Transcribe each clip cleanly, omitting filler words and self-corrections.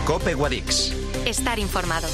COPE Guadix. Estar informado.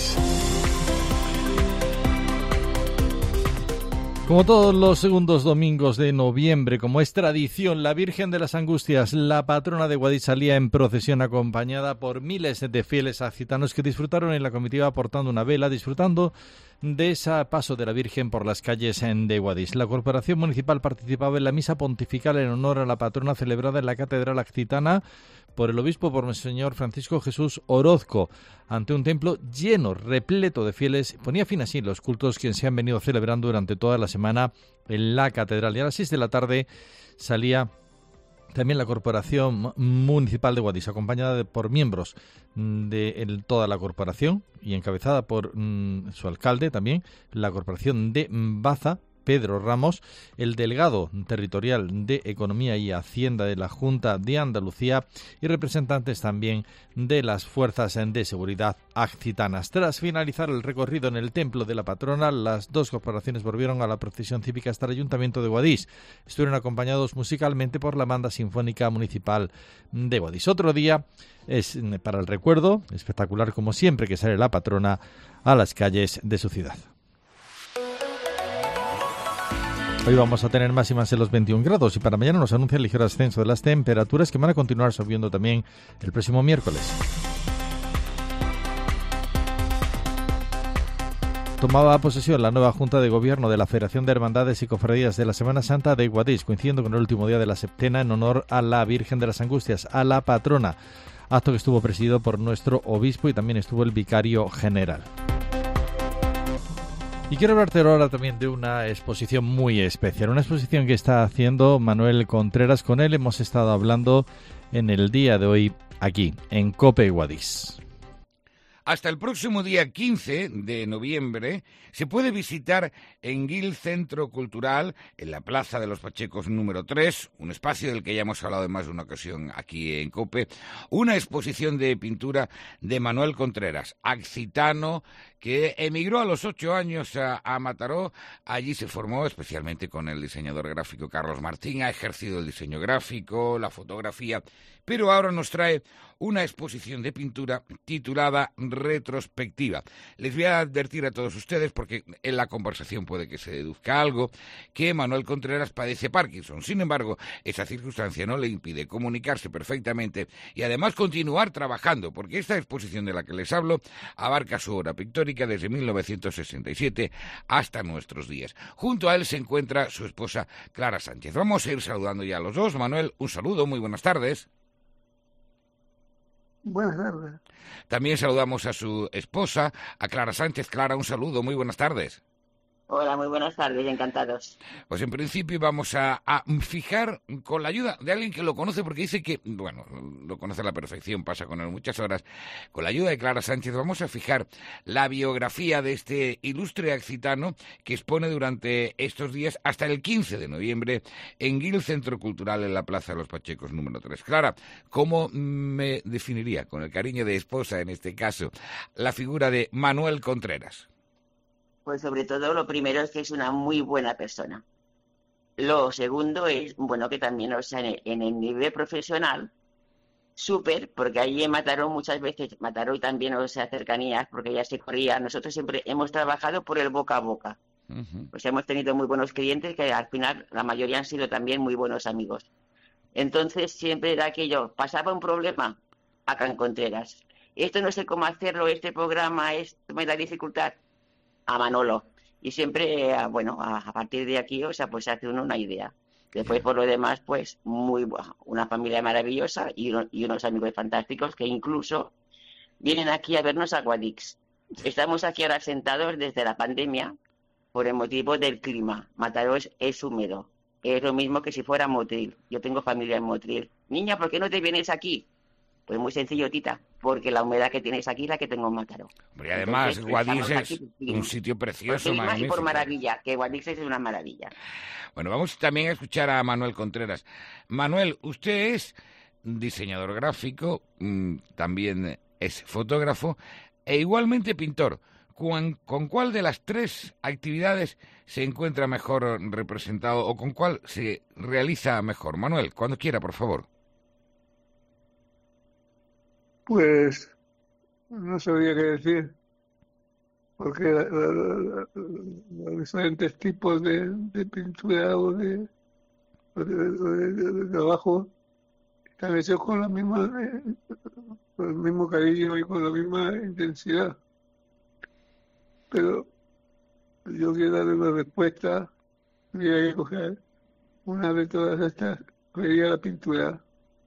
Como todos los segundos domingos de noviembre, como es tradición, la Virgen de las Angustias, la patrona de Guadix, salía en procesión acompañada por miles de fieles accitanos que disfrutaron en la comitiva portando una vela, disfrutando de ese paso de la Virgen por las calles de Guadix. La Corporación Municipal participaba en la misa pontifical en honor a la patrona celebrada en la Catedral Accitana por el obispo, por Monseñor Francisco Jesús Orozco, ante un templo lleno, repleto de fieles. Ponía fin así los cultos que se han venido celebrando durante toda la semana en la catedral. Y a las 6 de la tarde salía también la Corporación Municipal de Guadix, acompañada por miembros de toda la corporación y encabezada por su alcalde también, la Corporación de Baza, Pedro Ramos, el delegado territorial de Economía y Hacienda de la Junta de Andalucía y representantes también de las fuerzas de seguridad accitanas. Tras finalizar el recorrido en el templo de la patrona, las dos corporaciones volvieron a la procesión cívica hasta el Ayuntamiento de Guadix. Estuvieron acompañados musicalmente por la Banda Sinfónica Municipal de Guadix. Otro día es para el recuerdo, espectacular como siempre que sale la patrona a las calles de su ciudad. Hoy vamos a tener máximas en los 21 grados y para mañana nos anuncia el ligero ascenso de las temperaturas que van a continuar subiendo también el próximo miércoles. Tomaba posesión la nueva Junta de Gobierno de la Federación de Hermandades y Cofradías de la Semana Santa de Guadix, coincidiendo con el último día de la septena en honor a la Virgen de las Angustias, a la patrona, acto que estuvo presidido por nuestro obispo y también estuvo el vicario general. Y quiero hablarte ahora también de una exposición muy especial, una exposición que está haciendo Manuel Contreras. Con él hemos estado hablando en el día de hoy aquí, en COPE Guadix. Hasta el próximo día 15 de noviembre se puede visitar en Gil Centro Cultural, en la Plaza de los Pachecos número 3, un espacio del que ya hemos hablado en más de una ocasión aquí en COPE, una exposición de pintura de Manuel Contreras, accitano, que emigró a los 8 años a Mataró. Allí se formó especialmente con el diseñador gráfico Carlos Martín, ha ejercido el diseño gráfico, la fotografía, pero ahora nos trae una exposición de pintura titulada Retrospectiva. Les voy a advertir a todos ustedes, porque en la conversación puede que se deduzca algo, que Manuel Contreras padece Parkinson. Sin embargo, esa circunstancia no le impide comunicarse perfectamente y además continuar trabajando, porque esta exposición de la que les hablo abarca su obra pictórica desde 1967 hasta nuestros días. Junto a él se encuentra su esposa Clara Sánchez. Vamos a ir saludando ya a los dos. Manuel, un saludo, muy buenas tardes. Buenas tardes. También saludamos a su esposa, a Clara Sánchez. Clara, un saludo, muy buenas tardes. Hola, muy buenas tardes, encantados. Pues en principio vamos a fijar, con la ayuda de alguien que lo conoce, porque dice que, bueno, lo conoce a la perfección, pasa con él muchas horas. Con la ayuda de Clara Sánchez vamos a fijar la biografía de este ilustre accitano que expone durante estos días hasta el 15 de noviembre en Gil Centro Cultural en la Plaza de los Pachecos número 3. Clara, ¿cómo me definiría, con el cariño de esposa en este caso, la figura de Manuel Contreras? Pues sobre todo lo primero es que es una muy buena persona. Lo segundo es, bueno, que también, o sea, en el nivel profesional, súper, porque allí en Mataró muchas veces, Mataró también, o sea, cercanías, porque ya se corría. Nosotros siempre hemos trabajado por el boca a boca. Pues hemos tenido muy buenos clientes que al final la mayoría han sido también muy buenos amigos. Entonces siempre era aquello, pasaba un problema, acá en Contreras. Esto no sé cómo hacerlo, este programa, esto me da dificultad. A Manolo. Y siempre, bueno, a partir de aquí, o sea, pues se hace uno una idea. Después, por lo demás, pues una familia maravillosa y unos amigos fantásticos que incluso vienen aquí a vernos a Guadix. Estamos aquí ahora sentados desde la pandemia por el motivo del clima. Mataró es húmedo. Es lo mismo que si fuera Motril. Yo tengo familia en Motril. Niña, ¿por qué no te vienes aquí? Pues muy sencillo, tita, porque la humedad que tienes aquí es la que tengo en Mataró. Y además, Guadix es un sitio precioso, magnífico. Y por maravilla, que Guadix es una maravilla. Bueno, vamos también a escuchar a Manuel Contreras. Manuel, usted es diseñador gráfico, también es fotógrafo e igualmente pintor. ¿Con cuál de las tres actividades se encuentra mejor representado o con cuál se realiza mejor? Manuel, cuando quiera, por favor. Pues no sabría qué decir, porque los diferentes tipos de pintura o de trabajo están hechos con con el mismo cariño y con la misma intensidad. Pero yo quiero darle una respuesta, tendría que coger una de todas estas, sería la pintura.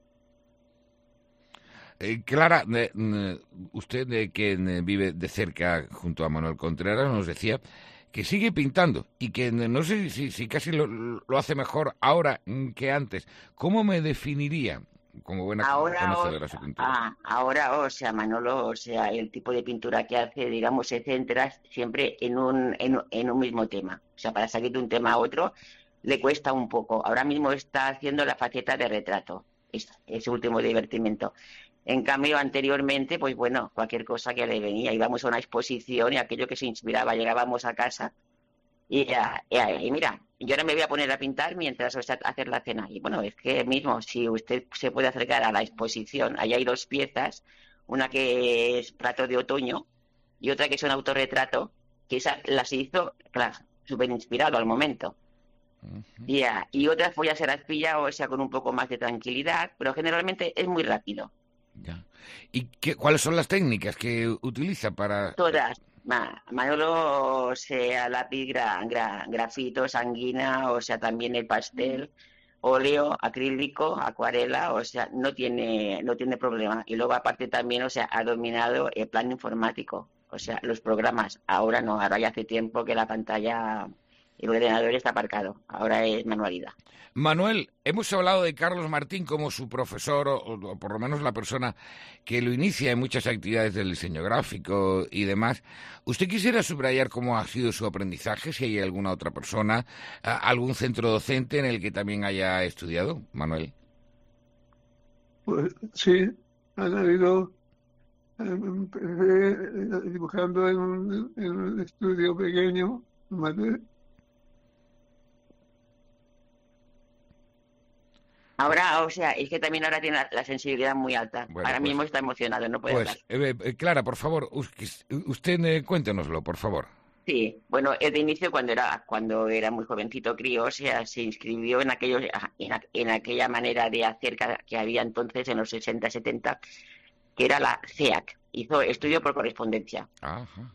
Clara, usted que vive de cerca junto a Manuel Contreras nos decía que sigue pintando y que no sé si casi lo hace mejor ahora que antes. ¿Cómo me definiría como buena conocedora de su pintura? Ahora, o sea, Manolo, o sea, el tipo de pintura que hace, digamos, se centra siempre en un mismo tema. O sea, para salir de un tema a otro le cuesta un poco. Ahora mismo está haciendo la faceta de retrato, es su último divertimento. En cambio, anteriormente, pues bueno, cualquier cosa que le venía, íbamos a una exposición y aquello que se inspiraba, llegábamos a casa y mira, yo ahora me voy a poner a pintar mientras hacer la cena. Y bueno, es que mismo, si usted se puede acercar a la exposición, allá hay 2 piezas, una que es plato de otoño y otra que es un autorretrato, que esa las hizo, claro, súper inspirado al momento. Y otras voy a hacer las pillado, o sea, con un poco más de tranquilidad, pero generalmente es muy rápido. Ya. ¿Y cuáles son las técnicas que utiliza para...? Todas. Manolo, o sea, lápiz, grafito, sanguina, o sea, también el pastel, óleo, acrílico, acuarela, o sea, no tiene problema. Y luego aparte también, o sea, ha dominado el plano informático, o sea, los programas. Ahora no, ahora ya hace tiempo que la pantalla, el ordenador está aparcado, ahora es manualidad. Manuel, hemos hablado de Carlos Martín como su profesor, o por lo menos la persona que lo inicia en muchas actividades del diseño gráfico y demás. ¿Usted quisiera subrayar cómo ha sido su aprendizaje, si hay alguna otra persona, algún centro docente en el que también haya estudiado, Manuel? Pues sí, han habido, empecé dibujando en un estudio pequeño, Ahora, o sea, es que también ahora tiene la sensibilidad muy alta. Bueno, ahora mismo está emocionado, no puede hablar. Clara, por favor, usted cuéntenoslo, por favor. Sí, bueno, él de inicio cuando era muy jovencito crío, o sea, se inscribió en aquella manera de hacer que había entonces en los 60, 70, que era la CEAC. Hizo estudio por correspondencia. Ajá.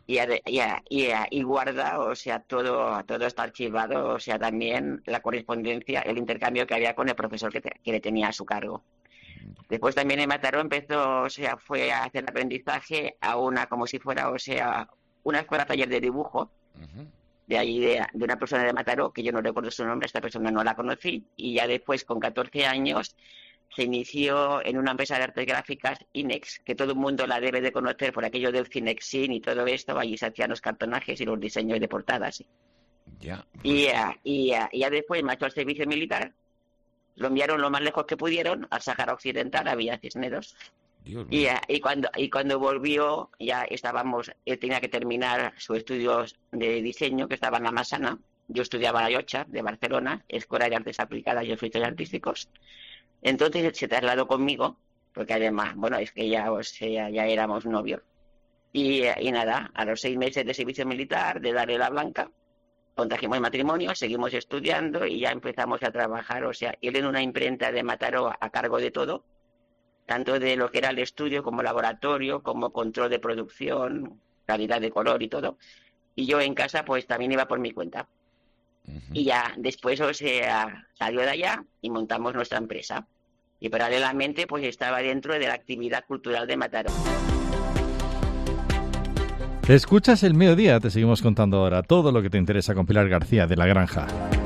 Y guarda, o sea, todo está archivado, o sea, también la correspondencia, el intercambio que había con el profesor que le tenía a su cargo. Después también en Mataró empezó, o sea, fue a hacer aprendizaje a como si fuera, o sea, una escuela taller de dibujo, de allí de una persona de Mataró, que yo no recuerdo su nombre, esta persona no la conocí, y ya después, con 14 años, se inició en una empresa de artes gráficas, Inex, que todo el mundo la debe de conocer por aquello del Cinexin y todo esto. Allí se hacían los cartonajes y los diseños de portadas. Ya. Y ya después marchó al servicio militar, lo enviaron lo más lejos que pudieron, al Sáhara Occidental, a Villa Cisneros. Y cuando volvió, ya él tenía que terminar sus estudios de diseño, que estaba en la Massana. Yo estudiaba en la Llotja, de Barcelona, Escuela de Artes Aplicadas y Oficios Artísticos. Entonces se trasladó conmigo, porque además, bueno, es que ya éramos novios. Y nada, a los 6 meses de servicio militar, de darle la blanca, contrajimos el matrimonio, seguimos estudiando y ya empezamos a trabajar. O sea, él en una imprenta de Mataró a cargo de todo, tanto de lo que era el estudio como laboratorio, como control de producción, calidad de color y todo. Y yo en casa pues también iba por mi cuenta. Y ya después, o sea, salió de allá y montamos nuestra empresa. Y paralelamente pues estaba dentro de la actividad cultural de Mataró. Escuchas El Mediodía, te seguimos contando ahora todo lo que te interesa con Pilar García de La Granja.